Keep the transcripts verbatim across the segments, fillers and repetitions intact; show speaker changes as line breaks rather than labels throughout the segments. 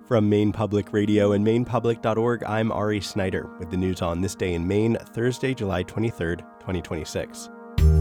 From Maine Public Radio and maine public dot org, I'm Ari Snyder with the news on this day in Maine, Thursday, July twenty-third, twenty twenty-six.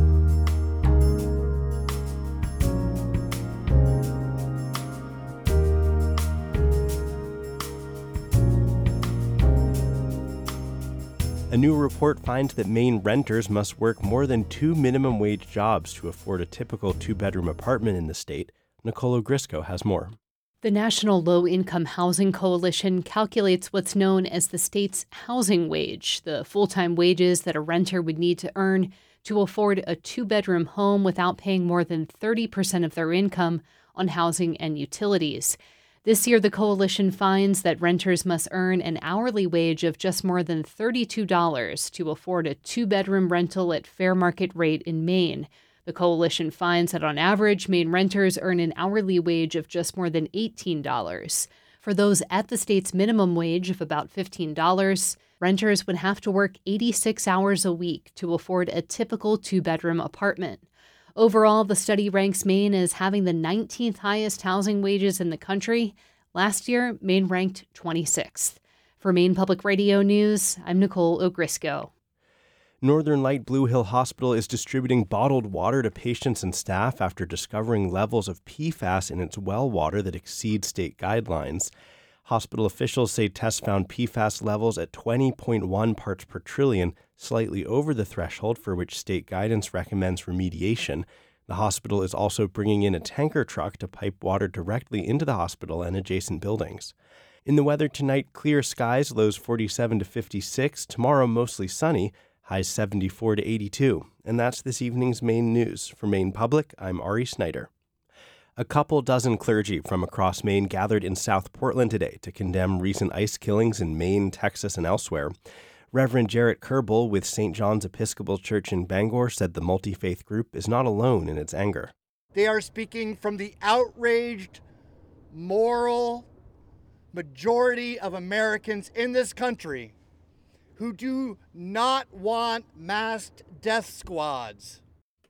A new report finds that Maine renters must work more than two minimum wage jobs to afford a typical two-bedroom apartment in the state. Nicole Ogrysko has more.
The National Low-Income Housing Coalition calculates what's known as the state's housing wage, the full-time wages that a renter would need to earn to afford a two-bedroom home without paying more than thirty percent of their income on housing and utilities. This year, the coalition finds that renters must earn an hourly wage of just more than thirty-two dollars to afford a two-bedroom rental at fair market rate in Maine. The coalition finds that on average, Maine renters earn an hourly wage of just more than eighteen dollars. For those at the state's minimum wage of about fifteen dollars, renters would have to work eighty-six hours a week to afford a typical two-bedroom apartment. Overall, the study ranks Maine as having the nineteenth highest housing wages in the country. Last year, Maine ranked twenty-sixth. For Maine Public Radio News, I'm Nicole Ogrysko.
Northern Light Blue Hill Hospital is distributing bottled water to patients and staff after discovering levels of P FAS in its well water that exceed state guidelines. Hospital officials say tests found P FAS levels at twenty point one parts per trillion, slightly over the threshold for which state guidance recommends remediation. The hospital is also bringing in a tanker truck to pipe water directly into the hospital and adjacent buildings. In the weather tonight, clear skies, lows forty-seven to fifty-six. Tomorrow, mostly sunny. Highs seventy-four to eighty-two. And that's this evening's Maine news. For Maine Public, I'm Ari Snyder. A couple dozen clergy from across Maine gathered in South Portland today to condemn recent ICE killings in Maine, Texas, and elsewhere. Reverend Jarrett Kerbel with Saint John's Episcopal Church in Bangor said the multi-faith group is not alone in its anger.
They are speaking from the outraged, moral majority of Americans in this country who do not want masked death squads.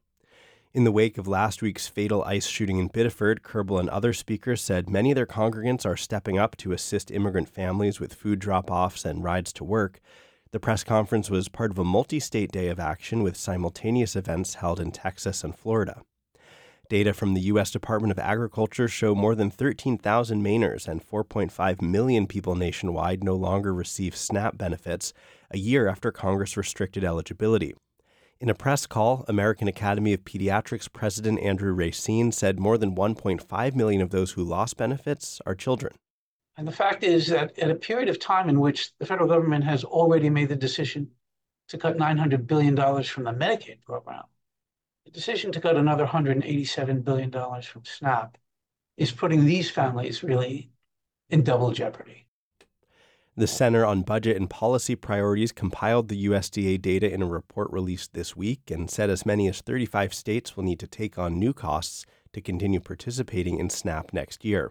In the wake of last week's fatal ICE shooting in Biddeford, Kerbel and other speakers said many of their congregants are stepping up to assist immigrant families with food drop-offs and rides to work. The press conference was part of a multi-state day of action with simultaneous events held in Texas and Florida. Data from the U S Department of Agriculture show more than thirteen thousand Mainers and four point five million people nationwide no longer receive SNAP benefits, a year after Congress restricted eligibility. In a press call, American Academy of Pediatrics President Andrew Racine said more than one point five million of those who lost benefits are children.
And the fact is that at a period of time in which the federal government has already made the decision to cut nine hundred billion dollars from the Medicaid program, the decision to cut another one hundred eighty-seven billion dollars from SNAP is putting these families really in double jeopardy.
The Center on Budget and Policy Priorities compiled the U S D A data in a report released this week and said as many as thirty-five states will need to take on new costs to continue participating in SNAP next year.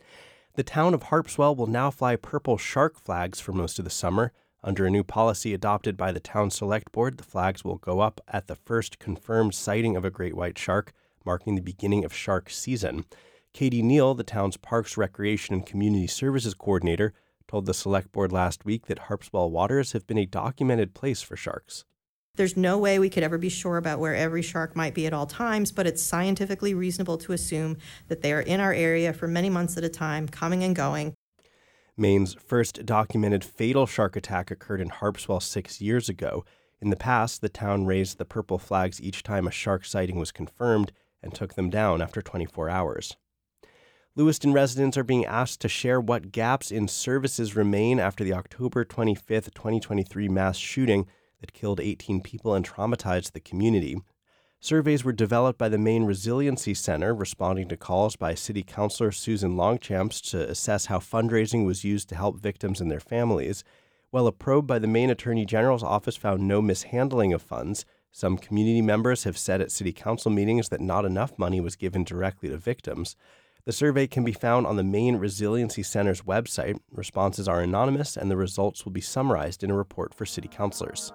The town of Harpswell will now fly purple shark flags for most of the summer. Under a new policy adopted by the town select board, the flags will go up at the first confirmed sighting of a great white shark, marking the beginning of shark season. Katie Neal, the town's Parks, Recreation, and Community Services coordinator, told the select board last week that Harpswell waters have been a documented place for sharks.
There's no way we could ever be sure about where every shark might be at all times, but it's scientifically reasonable to assume that they are in our area for many months at a time, coming and going.
Maine's first documented fatal shark attack occurred in Harpswell six years ago. In the past, the town raised the purple flags each time a shark sighting was confirmed and took them down after twenty-four hours. Lewiston residents are being asked to share what gaps in services remain after the October twenty-fifth, twenty twenty-three mass shooting that killed eighteen people and traumatized the community. Surveys were developed by the Maine Resiliency Center, responding to calls by City Councilor Susan Longchamps to assess how fundraising was used to help victims and their families. While a probe by the Maine Attorney General's office found no mishandling of funds, some community members have said at City Council meetings that not enough money was given directly to victims. The survey can be found on the Maine Resiliency Center's website. Responses are anonymous, and the results will be summarized in a report for city councilors.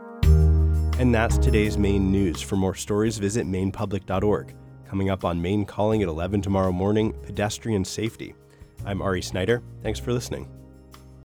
And that's today's Maine news. For more stories, visit maine public dot org. Coming up on Maine Calling at eleven tomorrow morning, pedestrian safety. I'm Ari Snyder. Thanks for listening.